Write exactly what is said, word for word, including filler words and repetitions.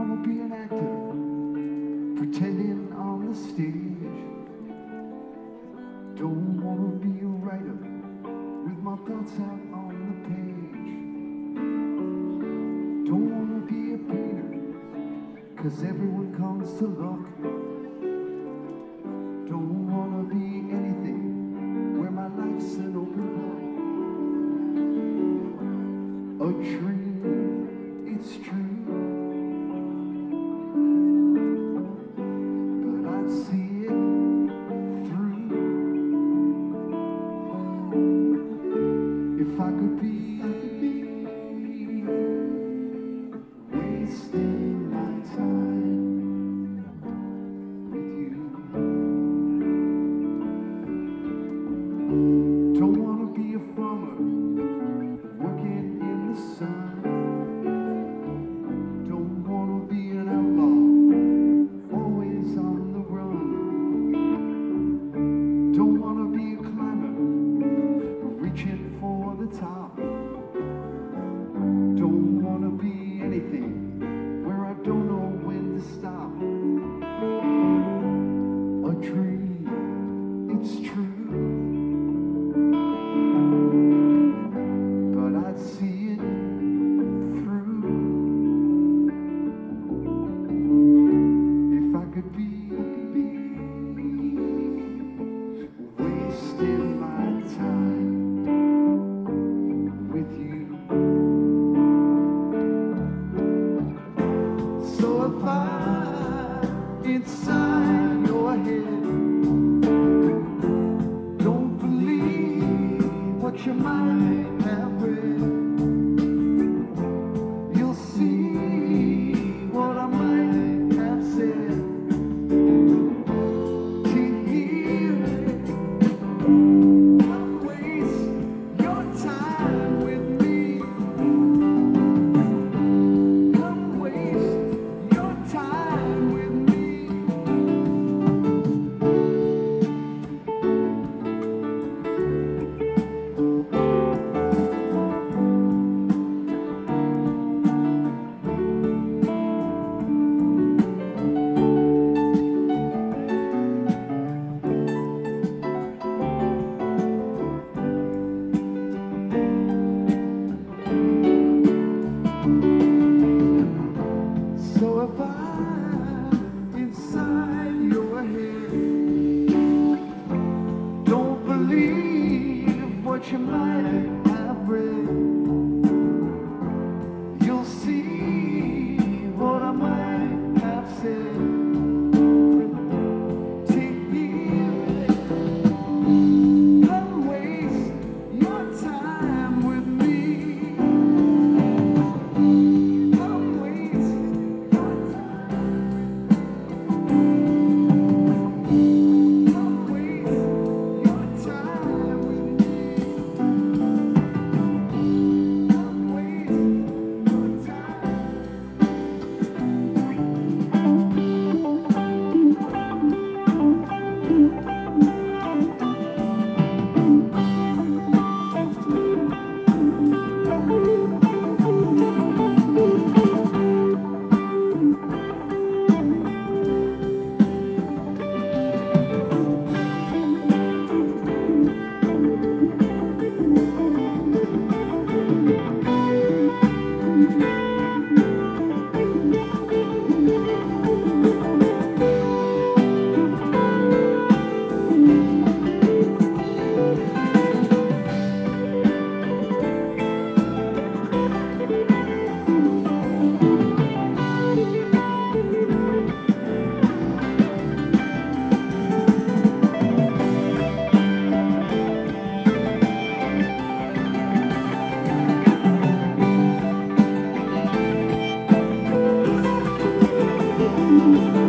wanna be an actor, pretending on the stage. Don't wanna be a writer, with my thoughts out on the page. Don't wanna be a painter, cause everyone comes to look. Don't wanna be anything, where my life's an open book. A dream, it's true. If I could be wasting my time with you. Don't want to be a farmer working in the sun. Don't want to be an outlaw always on the run. Don't want to be a climber reaching for the top. Don't want to be anything where I don't know when to stop. A dream, it's true, but I'd see it through if I could be wasting my time. Inside your head, don't believe what you might have read. You'll see what I might have said. To hear it, don't waste your time with me. Don't waste your time with me. So if I'm inside your head, don't believe what you might have read. You'll see what I might have said. To hear it, don't waste your time with me. Thank you.